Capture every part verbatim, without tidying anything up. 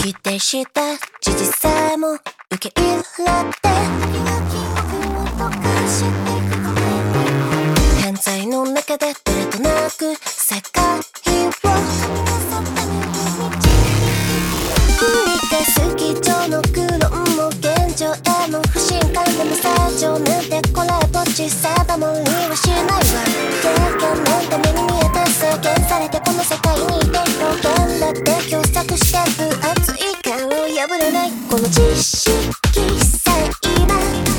否定した事実さえも受け入れて犯罪の中でどれとなく世界を繰り返す基調の苦論も現状への不信感でも正常なんてこれっぽっち定まりはしないわ経験のために見えて制限されてこの世界にいて表現だって狭窄して分厚い感を破れないこの知識さえ今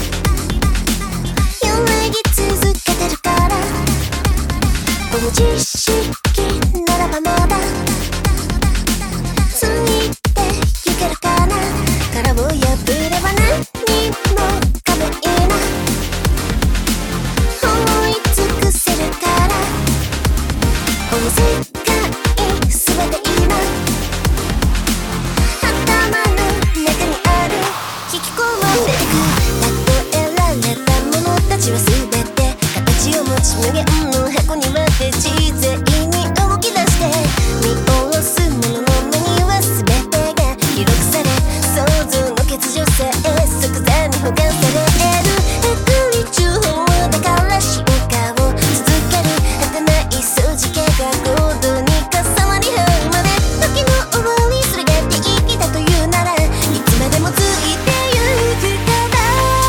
揺らぎ続けてるからこの知識ならばまだついてゆけるかな殻を破れば何もかも今思い尽くせるからこの世界全て今頭の中にある引き込まれてく例えられたものたちは全て形を持ち無限の箱に割って自然に動き出して見下ろすものの目には全てが記録され想像の欠如さえ即座に保管されるえぐり情報だから進化を続ける果てない数字系が行動に重なり合うまで時の終わりそれが定義だというならいつまでもついてゆくから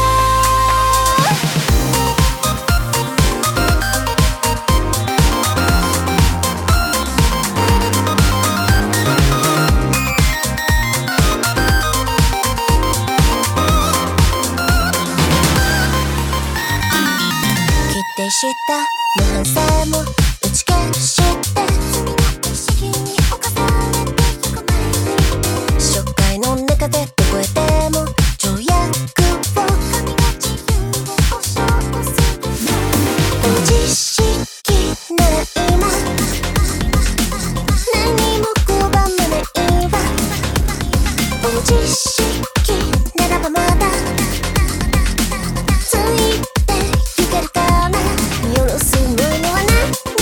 否定した無反省も打ち消して罪の意識に侵されてゆく前に初回の中でどこへでも条約を神が自由で保証するこの知識なら今何も拒まないわこの知識ならばまだついてゆけるかな見下ろすものは何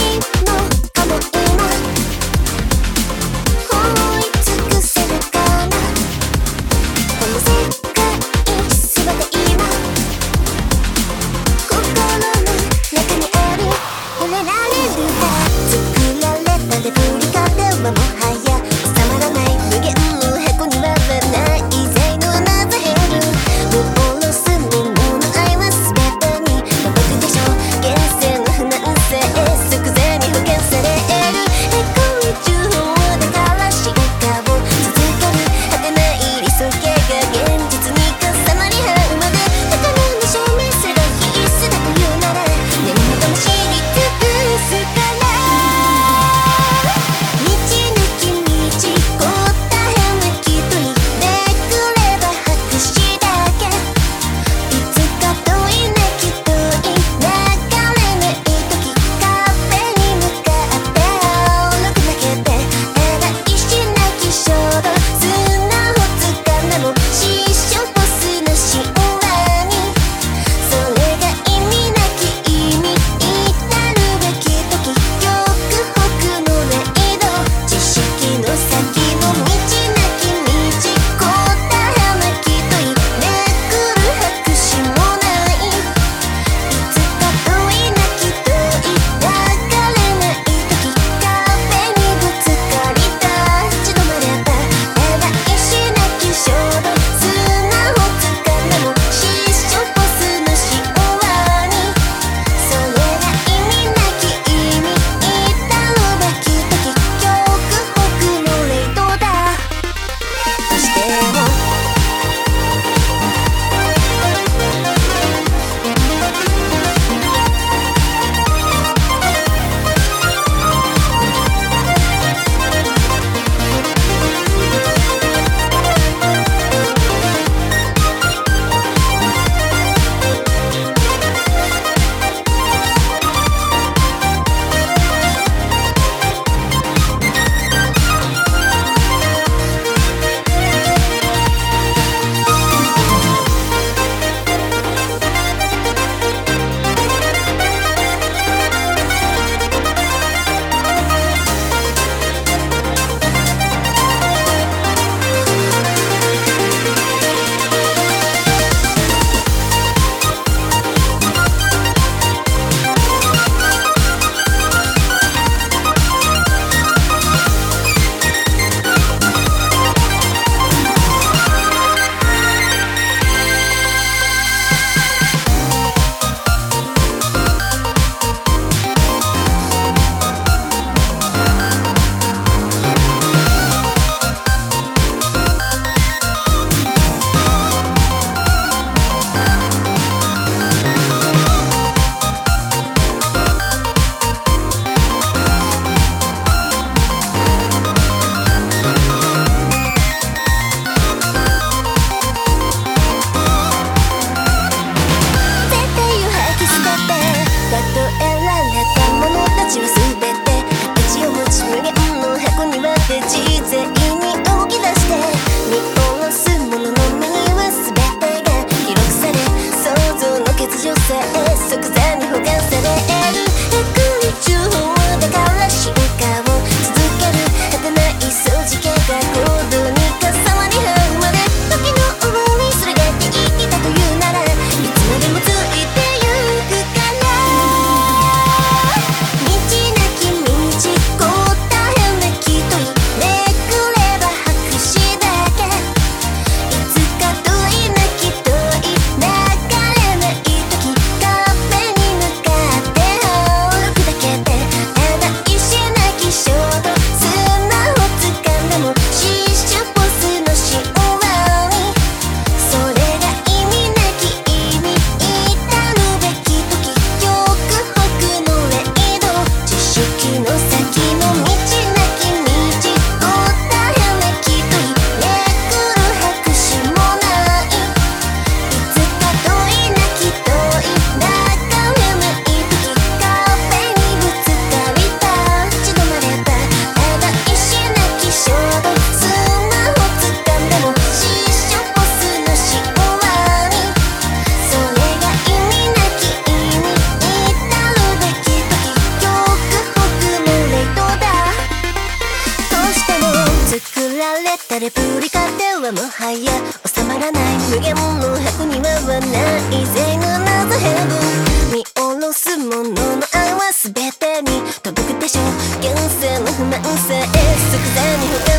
たレプリカではもはや収まらない無限の箱にはない全部なぞヘブン見下ろすものの愛は全てに届くでしょう現世の不満さえ即座に